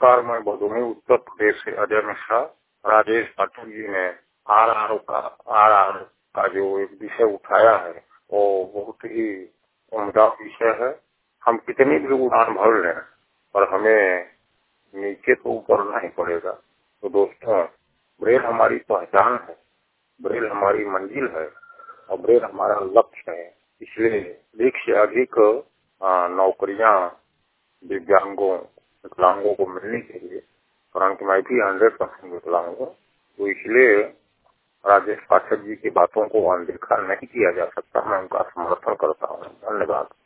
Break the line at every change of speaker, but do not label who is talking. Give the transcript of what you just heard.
नमस्कार, मैं भदोही उत्तर प्रदेश से अजय मिश्रा। राजेश पाठक जी ने आर आर का जो एक विषय उठाया है वो बहुत ही उम्दा विषय है। हम कितनी भी उड़ान भर लें पर हमें नीचे तो उतरना ही पड़ेगा। तो दोस्तों, ब्रेल हमारी पहचान है, ब्रेल हमारी मंजिल है और ब्रेल हमारा लक्ष्य है। इसलिए अधिक से अधिक नौकरियां दिव्यांगों विकलांगों को मिलनी चाहिए, परंतु मैं भी 100% विकलांग हूँ। तो इसलिए राजेश पाठक जी की बातों को अनदेखा नहीं किया जा सकता। मैं उनका समर्थन करता हूँ। धन्यवाद।